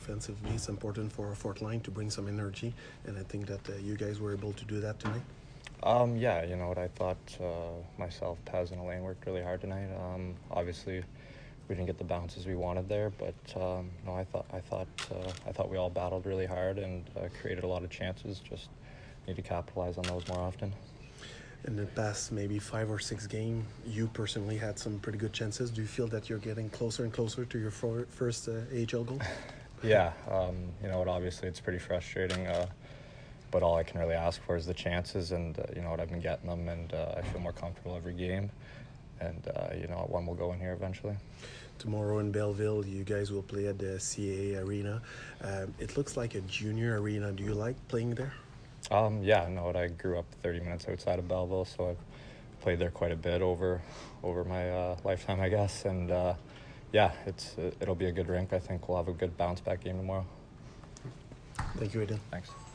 offensively. It's important for our fourth line to bring some energy, and I think that you guys were able to do that tonight. Yeah, you know what, I thought myself, Paz, and Elaine worked really hard tonight. Obviously, we didn't get the bounces we wanted there, but no, I thought we all battled really hard and created a lot of chances. Just need to capitalize on those more often. In the past maybe 5 or 6 games, you personally had some pretty good chances. Do you feel that you're getting closer and closer to your first AHL goal? Yeah, you know what, obviously it's pretty frustrating, but all I can really ask for is the chances, and you know what, I've been getting them, and I feel more comfortable every game, and you know, one will go in here eventually. Tomorrow in Belleville, you guys will play at the CAA Arena. It looks like a junior arena. Do you like playing there? Yeah, no, I grew up 30 minutes outside of Belleville, so I've played there quite a bit over my lifetime, I guess. And yeah, it'll be a good rink. I think we'll have a good bounce back game tomorrow. Thank you, Aiden. Thanks.